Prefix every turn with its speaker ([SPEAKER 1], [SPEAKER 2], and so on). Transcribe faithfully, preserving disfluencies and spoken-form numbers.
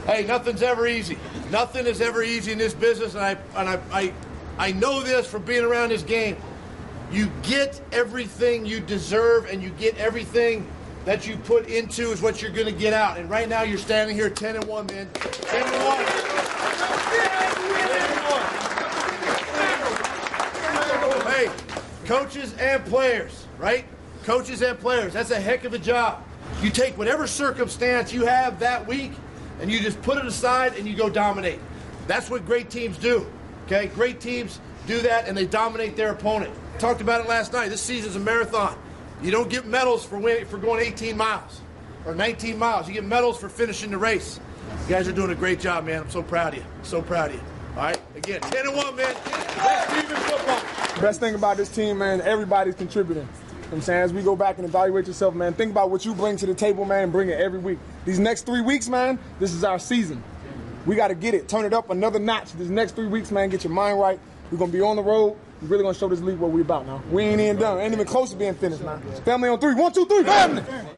[SPEAKER 1] Hey, nothing's ever easy. Nothing is ever easy in this business, and I and I, I I know this from being around this game. You get everything you deserve, and you get everything that you put into is what you're going to get out. And right now, you're standing here ten and one, man. ten and one. Hey, coaches and players, right? Coaches and players. That's a heck of a job. You take whatever circumstance you have that week, and you just put it aside and you go dominate. That's what great teams do, okay? Great teams do that, and they dominate their opponent. Talked about it last night. This season's a marathon. You don't get medals for winning, for going eighteen miles or nineteen miles. You get medals for finishing the race. You guys are doing a great job, man. I'm so proud of you. So proud of you. All right? Again, ten and one, man. Best team in football.
[SPEAKER 2] Best thing about this team, man, everybody's contributing. You know what I'm saying? As we go back and evaluate yourself, man, think about what you bring to the table, man, and bring it every week. These next three weeks, man, this is our season. We got to get it. Turn it up another notch. These next three weeks, man, get your mind right. We're going to be on the road. We're really going to show this league what we're about now. We ain't even done. Ain't even close to being finished now. Family on three. One, two, three. Family.